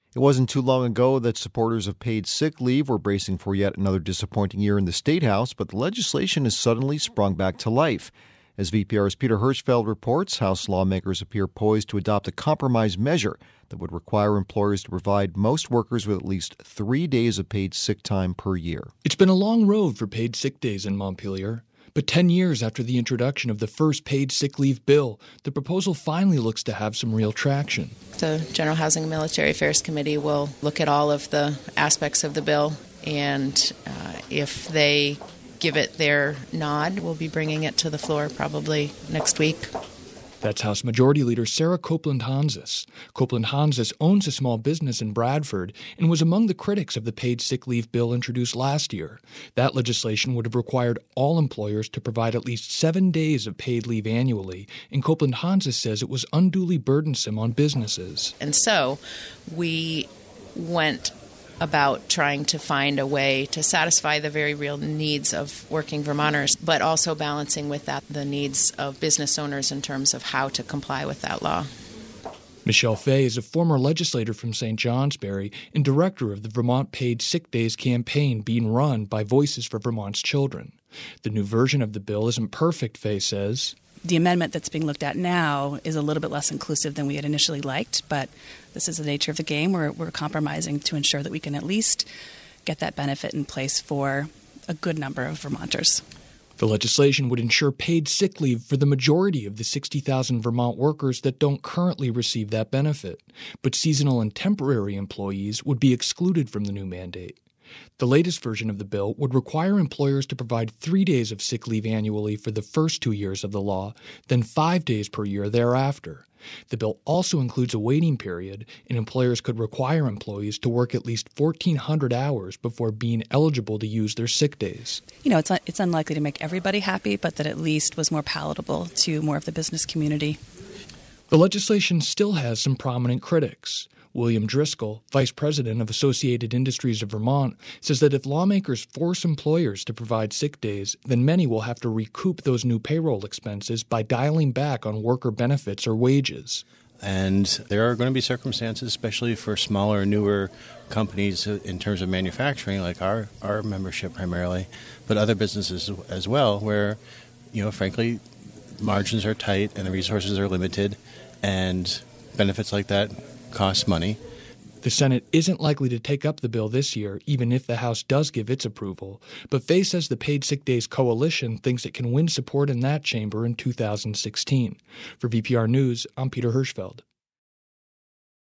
It wasn't too long ago that supporters of paid sick leave were bracing for yet another disappointing year in the State House, but the legislation has suddenly sprung back to life. As VPR's Peter Hirschfeld reports, House lawmakers appear poised to adopt a compromise measure that would require employers to provide most workers with at least 3 days of paid sick time per year. It's been a long road for paid sick days in Montpelier. But 10 years after the introduction of the first paid sick leave bill, the proposal finally looks to have some real traction. The General Housing and Military Affairs Committee will look at all of the aspects of the bill, and if they give it their nod, we'll be bringing it to the floor probably next week. That's House Majority Leader Sarah Copeland-Hanzas. Copeland-Hanzas owns a small business in Bradford and was among the critics of the paid sick leave bill introduced last year. That legislation would have required all employers to provide at least 7 days of paid leave annually, and Copeland-Hanzas says it was unduly burdensome on businesses. And so we went about trying to find a way to satisfy the very real needs of working Vermonters, but also balancing with that the needs of business owners in terms of how to comply with that law. Michelle Fay is a former legislator from St. Johnsbury and director of the Vermont Paid Sick Days campaign being run by Voices for Vermont's Children. The new version of the bill isn't perfect, Fay says. The amendment that's being looked at now is a little bit less inclusive than we had initially liked, but this is the nature of the game. We're compromising to ensure that we can at least get that benefit in place for a good number of Vermonters. The legislation would ensure paid sick leave for the majority of the 60,000 Vermont workers that don't currently receive that benefit, but seasonal and temporary employees would be excluded from the new mandate. The latest version of the bill would require employers to provide 3 days of sick leave annually for the first 2 years of the law, then 5 days per year thereafter. The bill also includes a waiting period, and employers could require employees to work at least 1,400 hours before being eligible to use their sick days. You know, it's unlikely to make everybody happy, but that at least was more palatable to more of the business community. The legislation still has some prominent critics. William Driscoll, vice president of Associated Industries of Vermont, says that if lawmakers force employers to provide sick days, then many will have to recoup those new payroll expenses by dialing back on worker benefits or wages. And there are going to be circumstances, especially for smaller, newer companies in terms of manufacturing, like our membership primarily, but other businesses as well, where, frankly, margins are tight and the resources are limited, and benefits like that cost money. The Senate isn't likely to take up the bill this year, even if the House does give its approval. But Fay says the Paid Sick Days Coalition thinks it can win support in that chamber in 2016. For VPR News, I'm Peter Hirschfeld.